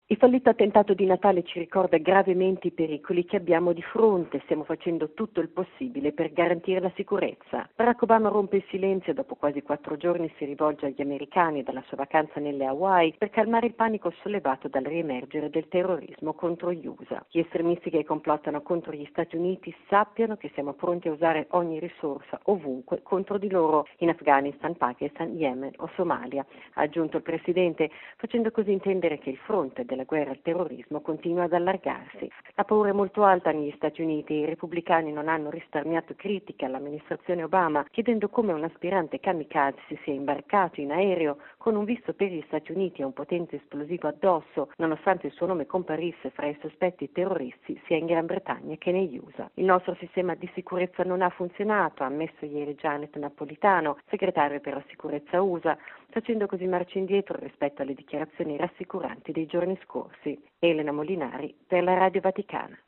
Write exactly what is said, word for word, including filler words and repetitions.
Il fallito attentato di Natale ci ricorda gravemente i pericoli che abbiamo di fronte. Stiamo facendo tutto il possibile per garantire la sicurezza. Barack Obama rompe il silenzio e dopo quasi quattro giorni si rivolge agli americani dalla sua vacanza nelle Hawaii per calmare il panico sollevato dal riemergere del terrorismo contro gli U S A. Gli estremisti che complottano contro gli Stati Uniti sappiano che siamo pronti a usare ogni risorsa ovunque contro di loro in Afghanistan, Pakistan, Yemen o Somalia, ha aggiunto il Presidente, facendo così intendere che il fronte del la guerra al terrorismo continua ad allargarsi. La paura è molto alta negli Stati Uniti e i repubblicani non hanno risparmiato critiche all'amministrazione Obama, chiedendo come un aspirante kamikaze si sia imbarcato in aereo con un visto per gli Stati Uniti e un potente esplosivo addosso, nonostante il suo nome comparisse fra i sospetti terroristi sia in Gran Bretagna che negli U S A. Il nostro sistema di sicurezza non ha funzionato, ha ammesso ieri Janet Napolitano, segretario per la sicurezza U S A, facendo così marcia indietro rispetto alle dichiarazioni rassicuranti dei giorni scorsi. Elena Molinari per la Radio Vaticana.